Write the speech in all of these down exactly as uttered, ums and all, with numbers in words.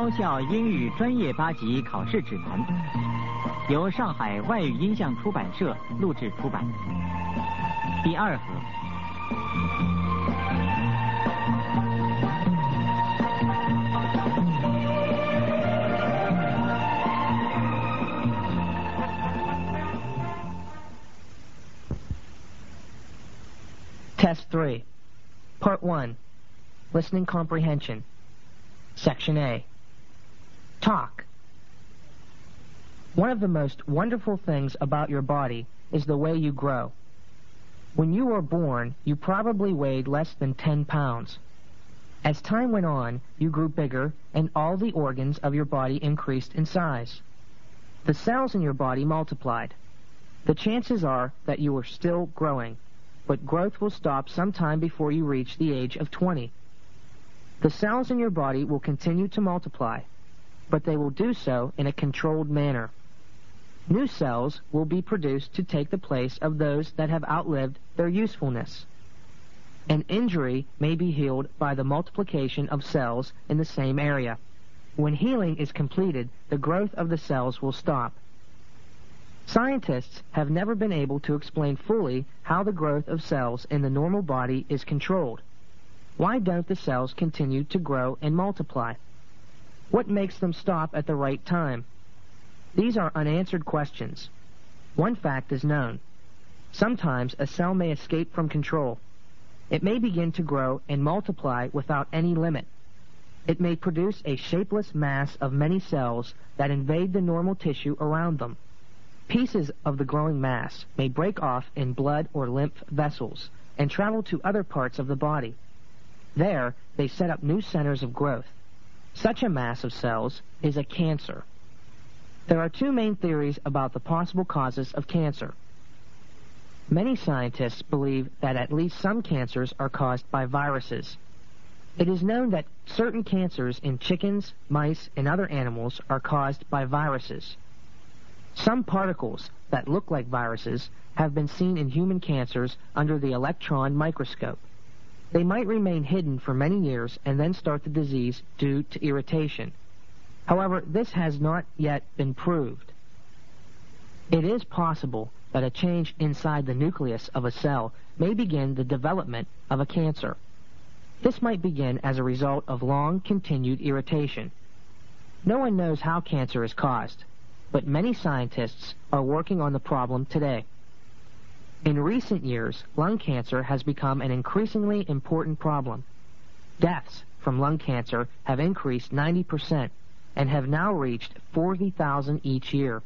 高校英语专业八级考试指南，由上海外语音像出版社录制出版。第二盒。 Test three. Part one. Listening Comprehension. Section A. Talk. One of the most wonderful things about your body is the way you grow. When you were born, you probably weighed less than ten pounds. As time went on, you grew bigger, and all the organs of your body increased in size. The cells in your body multiplied. The chances are that you are still growing, but growth will stop sometime before you reach the age of twenty. The cells in your body will continue to multiply, but they will do so in a controlled manner. New cells will be produced to take the place of those that have outlived their usefulness. An injury may be healed by the multiplication of cells in the same area. When healing is completed, the growth of the cells will stop. Scientists have never been able to explain fully how the growth of cells in the normal body is controlled. Why don't the cells continue to grow and multiply? What makes them stop at the right time? These are unanswered questions. One fact is known. Sometimes a cell may escape from control. It may begin to grow and multiply without any limit. It may produce a shapeless mass of many cells that invade the normal tissue around them. Pieces of the growing mass may break off in blood or lymph vessels and travel to other parts of the body. There, they set up new centers of growth. Such a mass of cells is a cancer. There are two main theories about the possible causes of cancer. Many scientists believe that at least some cancers are caused by viruses. It is known that certain cancers in chickens, mice, and other animals are caused by viruses. Some particles that look like viruses have been seen in human cancers under the electron microscope. They might remain hidden for many years and then start the disease due to irritation. However, this has not yet been proved. It is possible that a change inside the nucleus of a cell may begin the development of a cancer. This might begin as a result of long continued irritation. No one knows how cancer is caused, but many scientists are working on the problem today. In recent years, lung cancer has become an increasingly important problem. Deaths from lung cancer have increased ninety percent and have now reached forty thousand each year.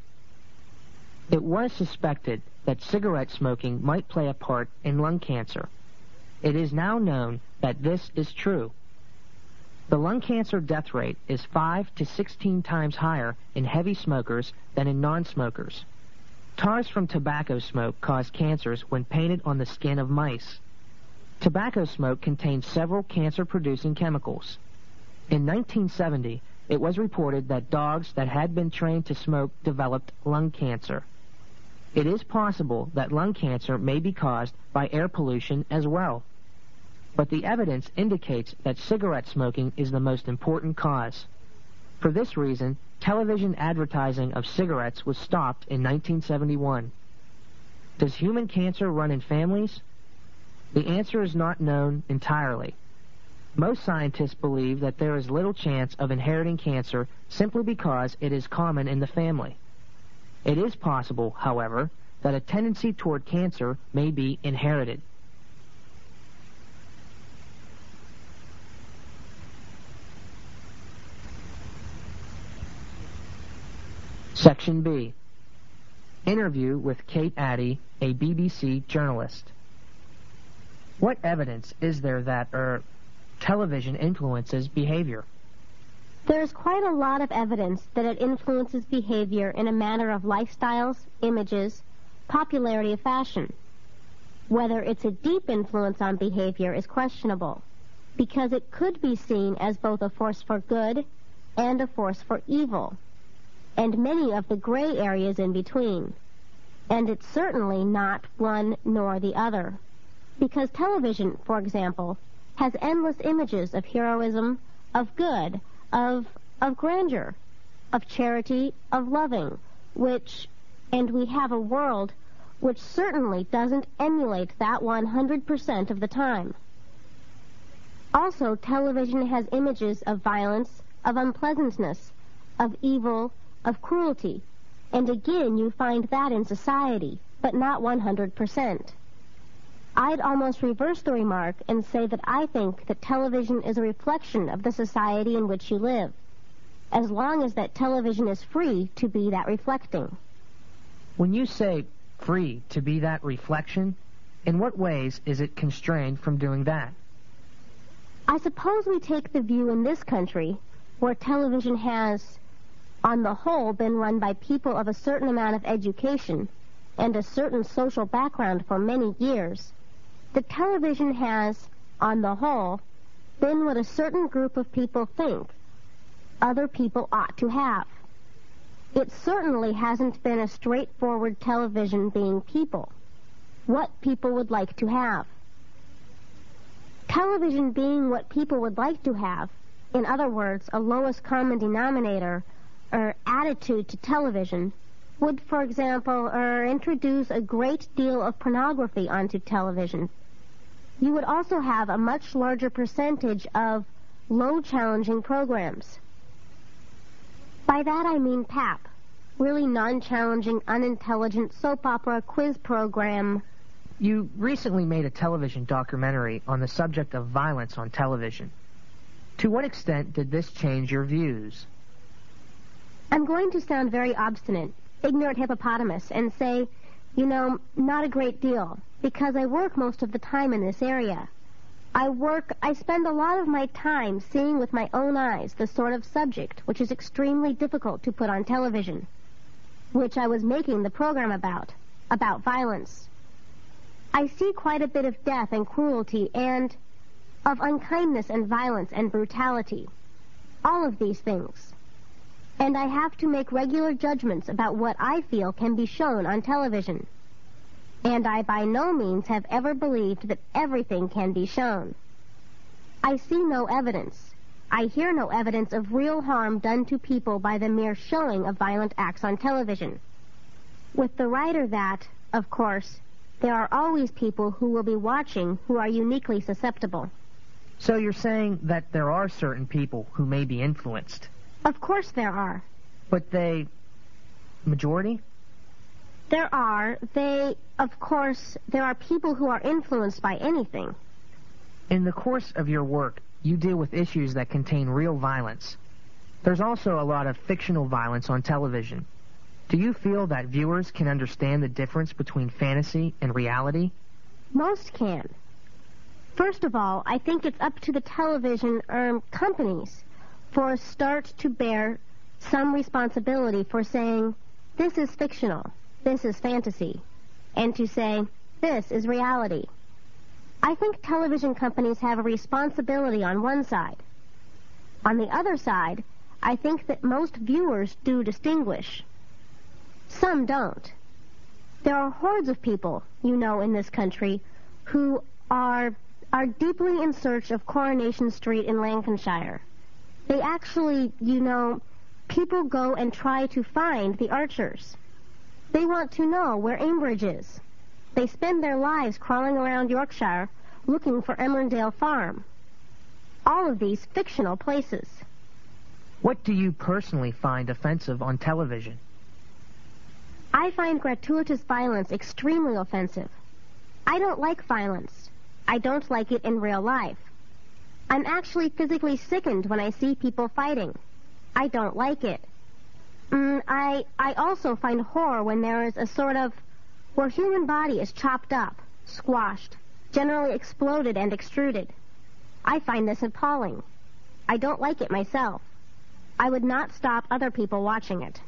It was suspected that cigarette smoking might play a part in lung cancer. It is now known that this is true. The lung cancer death rate is five to sixteen times higher in heavy smokers than in non-smokers. Tars from tobacco smoke cause cancers when painted on the skin of mice. Tobacco smoke contains several cancer-producing chemicals. In nineteen seventy, it was reported that dogs that had been trained to smoke developed lung cancer. It is possible that lung cancer may be caused by air pollution as well. But the evidence indicates that cigarette smoking is the most important cause. For this reason, television advertising of cigarettes was stopped in nineteen seventy-one. Does human cancer run in families? The answer is not known entirely. Most scientists believe that there is little chance of inheriting cancer simply because it is common in the family. It is possible, however, that a tendency toward cancer may be inherited. Section B. Interview with Kate Addy, a B B C journalist. What evidence is there that er, television influences behavior? There's quite a lot of evidence that it influences behavior in a matter of lifestyles, images, popularity of fashion. Whether it's a deep influence on behavior is questionable, because it could be seen as both a force for good and a force for evil, and many of the gray areas in between. And it's certainly not one nor the other, because television, for example, has endless images of heroism, of good, of of grandeur, of charity, of loving, which, and we have a world which certainly doesn't emulate that one hundred percent of the time. Also, television has images of violence, of unpleasantness, of evil, of cruelty, and again you find that in society, but not one hundred percent. I'd almost reverse the remark and say that I think that television is a reflection of the society in which you live, as long as that television is free to be that reflecting. When you say free to be that reflection, in what ways is it constrained from doing that? I suppose we take the view in this country where television has, on the whole, been run by people of a certain amount of education and a certain social background for many years, that television has, on the whole, been what a certain group of people think other people ought to have. It certainly hasn't been a straightforward television being people, what people would like to have. Television being what people would like to have, in other words, a lowest common denominator, or attitude to television, would, for example, er, introduce a great deal of pornography onto television. You would also have a much larger percentage of low-challenging programs. By that I mean P A P, really non-challenging, unintelligent soap opera quiz program. You recently made a television documentary on the subject of violence on television. To what extent did this change your views? I'm going to sound very obstinate, ignorant hippopotamus, and say, you know, not a great deal, because I work most of the time in this area. I work, I spend a lot of my time seeing with my own eyes the sort of subject which is extremely difficult to put on television, which I was making the program about, about violence. I see quite a bit of death and cruelty and of unkindness and violence and brutality, all of these things. And I have to make regular judgments about what I feel can be shown on television. And I by no means have ever believed that everything can be shown. I see no evidence. I hear no evidence of real harm done to people by the mere showing of violent acts on television. With the writer that, of course, there are always people who will be watching who are uniquely susceptible. So you're saying that there are certain people who may be influenced? Of course there are. But they... majority? There are. They, of course, there are people who are influenced by anything. In the course of your work, you deal with issues that contain real violence. There's also a lot of fictional violence on television. Do you feel that viewers can understand the difference between fantasy and reality? Most can. First of all, I think it's up to the television um, companies for a start to bear some responsibility for saying, this is fictional, this is fantasy, and to say, this is reality. I think television companies have a responsibility on one side. On the other side, I think that most viewers do distinguish. Some don't. There are hordes of people, you know, in this country who are are deeply in search of Coronation Street in Lancashire. They actually, you know, people go and try to find the Archers. They want to know where Ambridge is. They spend their lives crawling around Yorkshire looking for Emmerdale Farm. All of these fictional places. What do you personally find offensive on television? I find gratuitous violence extremely offensive. I don't like violence. I don't like it in real life. I'm actually physically sickened when I see people fighting. I don't like it. Mm, I, I also find horror when there is a sort of, where human body is chopped up, squashed, generally exploded and extruded. I find this appalling. I don't like it myself. I would not stop other people watching it.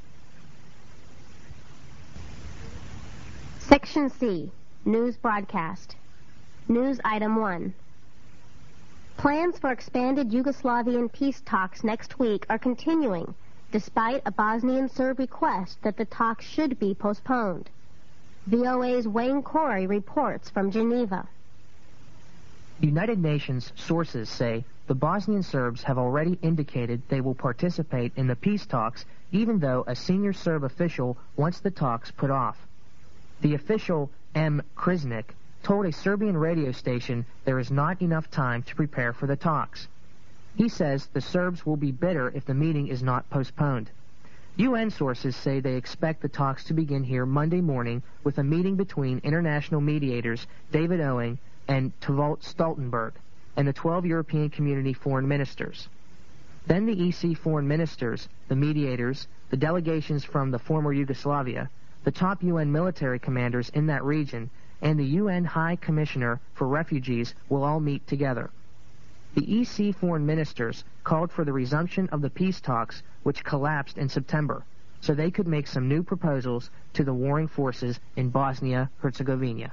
Section C, News Broadcast. News Item one. Plans for expanded Yugoslavian peace talks next week are continuing, despite a Bosnian Serb request that the talks should be postponed. V O A's Wayne Corey reports from Geneva. United Nations sources say the Bosnian Serbs have already indicated they will participate in the peace talks, even though a senior Serb official wants the talks put off. The official, M. Kriznik, told a Serbian radio station there is not enough time to prepare for the talks. He says the Serbs will be bitter if the meeting is not postponed. U N sources say they expect the talks to begin here Monday morning with a meeting between international mediators David Owen and Thorvald Stoltenberg and the twelve European Community foreign ministers. Then the E C foreign ministers, the mediators, the delegations from the former Yugoslavia, the top U N military commanders in that region, and the U N High Commissioner for Refugees will all meet together. The E C foreign ministers called for the resumption of the peace talks, which collapsed in September, so they could make some new proposals to the warring forces in Bosnia-Herzegovina.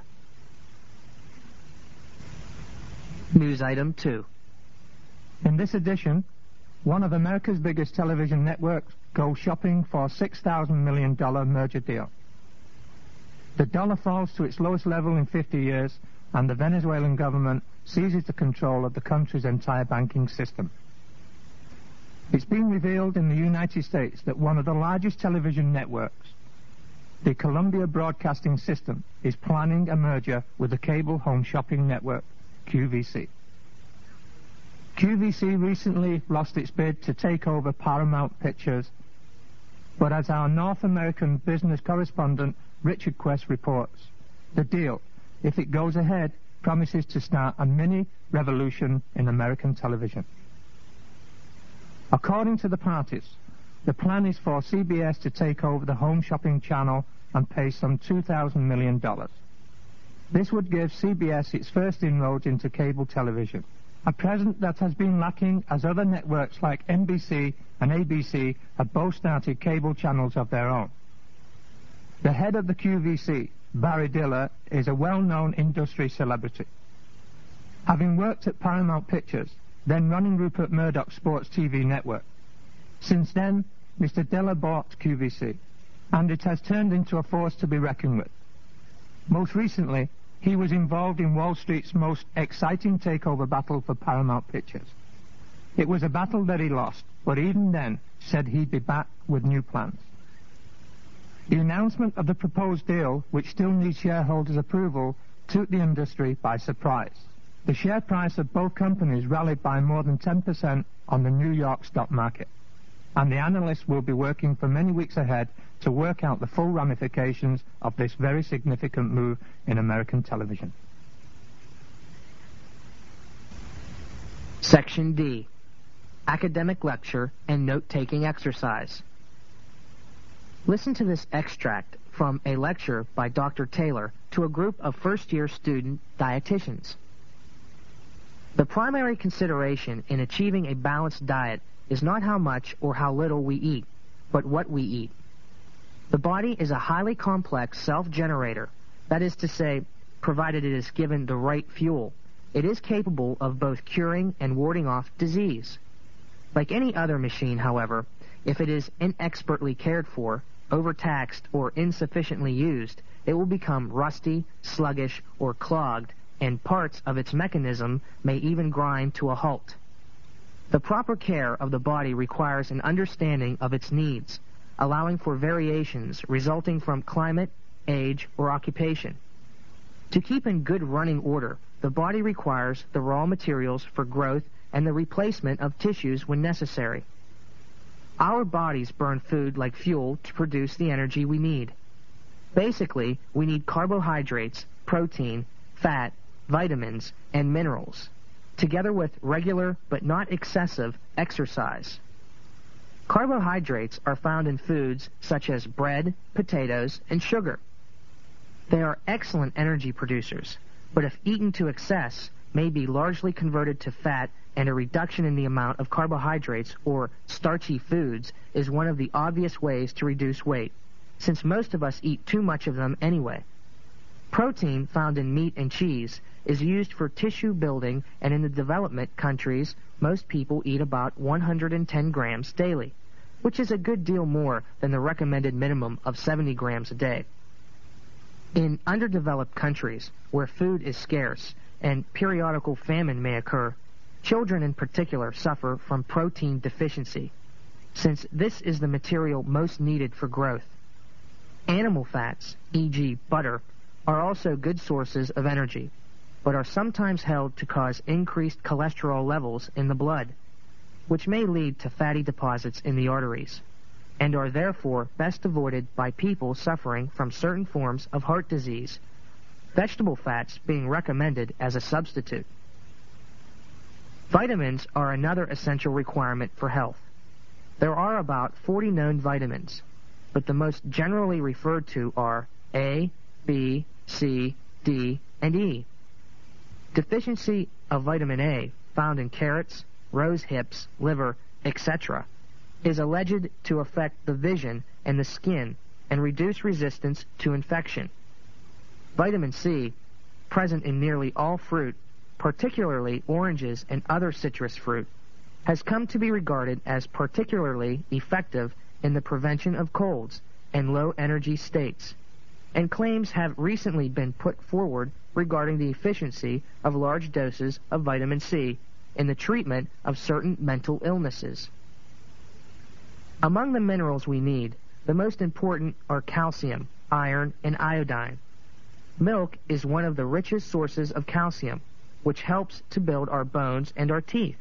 News item two. In this edition, one of America's biggest television networks goes shopping for a six thousand million dollars merger deal. The dollar falls to its lowest level in fifty years, and the Venezuelan government seizes the control of the country's entire banking system. It's been revealed in the United States that one of the largest television networks, the Columbia Broadcasting System, is planning a merger with the cable home shopping network, Q V C. Q V C recently lost its bid to take over Paramount Pictures, but as our North American business correspondent Richard Quest reports, the deal, if it goes ahead, promises to start a mini revolution in American television. According to the parties, the plan is for C B S to take over the home shopping channel and pay some two thousand million dollars. This would give C B S its first inroads into cable television, a present that has been lacking as other networks like N B C and A B C have both started cable channels of their own. The head of the Q V C, Barry Diller, is a well-known industry celebrity. Having worked at Paramount Pictures, then running Rupert Murdoch's sports T V network. Since then, Mister Diller bought Q V C, and it has turned into a force to be reckoned with. Most recently, he was involved in Wall Street's most exciting takeover battle for Paramount Pictures. It was a battle that he lost, but even then said he'd be back with new plans. The announcement of the proposed deal, which still needs shareholders' approval, took the industry by surprise. The share price of both companies rallied by more than ten percent on the New York stock market, and the analysts will be working for many weeks ahead to work out the full ramifications of this very significant move in American television. Section D. Academic lecture and note-taking exercise. Listen to this extract from a lecture by Doctor Taylor to a group of first-year student dietitians. The primary consideration in achieving a balanced diet is not how much or how little we eat, but what we eat. The body is a highly complex self-generator. That is to say, provided it is given the right fuel, it is capable of both curing and warding off disease. Like any other machine, however, if it is inexpertly cared for, overtaxed, or insufficiently used, it will become rusty, sluggish, or clogged, and parts of its mechanism may even grind to a halt. The proper care of the body requires an understanding of its needs, allowing for variations resulting from climate, age, or occupation. To keep in good running order, the body requires the raw materials for growth and the replacement of tissues when necessary. Our bodies burn food like fuel to produce the energy we need. Basically, we need carbohydrates, protein, fat, vitamins, and minerals, together with regular but not excessive exercise. Carbohydrates are found in foods such as bread, potatoes, and sugar. They are excellent energy producers, but if eaten to excess, may be largely converted to fat, and a reduction in the amount of carbohydrates or starchy foods is one of the obvious ways to reduce weight, since most of us eat too much of them anyway. Protein found in meat and cheese is used for tissue building, and in the development countries, most people eat about one hundred ten grams daily, which is a good deal more than the recommended minimum of seventy grams a day. In underdeveloped countries, where food is scarce, and periodical famine may occur, children in particular suffer from protein deficiency, since this is the material most needed for growth. Animal fats, for example butter, are also good sources of energy, but are sometimes held to cause increased cholesterol levels in the blood, which may lead to fatty deposits in the arteries, and are therefore best avoided by people suffering from certain forms of heart disease, vegetable fats being recommended as a substitute. Vitamins are another essential requirement for health. There are about forty known vitamins, but the most generally referred to are A, B, C, D, and E. Deficiency of vitamin A, found in carrots, rose hips, liver, et cetera, is alleged to affect the vision and the skin and reduce resistance to infection. Vitamin C, present in nearly all fruit, particularly oranges and other citrus fruit, has come to be regarded as particularly effective in the prevention of colds and low-energy states, and claims have recently been put forward regarding the efficiency of large doses of vitamin C in the treatment of certain mental illnesses. Among the minerals we need, the most important are calcium, iron, and iodine. Milk is one of the richest sources of calcium, which helps to build our bones and our teeth.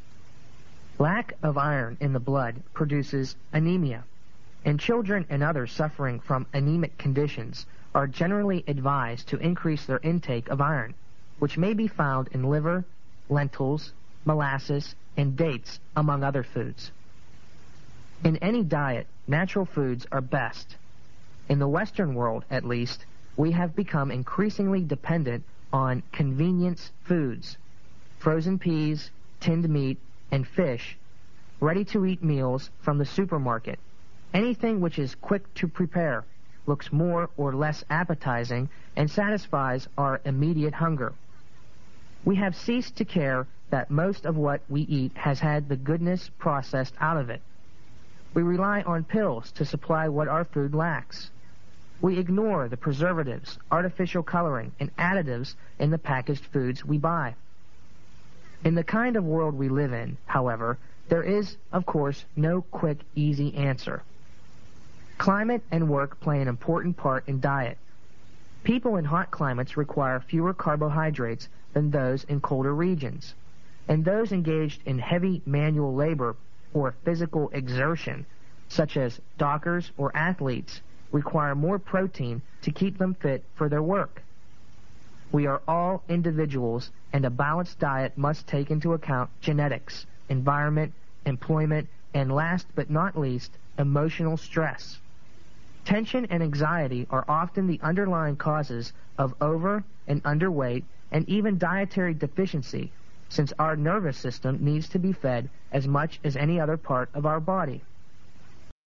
Lack of iron in the blood produces anemia, and children and others suffering from anemic conditions are generally advised to increase their intake of iron, which may be found in liver, lentils, molasses, and dates, among other foods. In any diet, natural foods are best. In the Western world, at least, we have become increasingly dependent on convenience foods, frozen peas, tinned meat, and fish, ready-to-eat meals from the supermarket. Anything which is quick to prepare, looks more or less appetizing, and satisfies our immediate hunger. We have ceased to care that most of what we eat has had the goodness processed out of it. We rely on pills to supply what our food lacks. We ignore the preservatives, artificial coloring, and additives in the packaged foods we buy. In the kind of world we live in, however, there is, of course, no quick, easy answer. Climate and work play an important part in diet. People in hot climates require fewer carbohydrates than those in colder regions, and those engaged in heavy manual labor or physical exertion, such as dockers or athletes, require more protein to keep them fit for their work. We are all individuals, and a balanced diet must take into account genetics, environment, employment, and last but not least, emotional stress. Tension and anxiety are often the underlying causes of over and underweight and even dietary deficiency, since our nervous system needs to be fed as much as any other part of our body.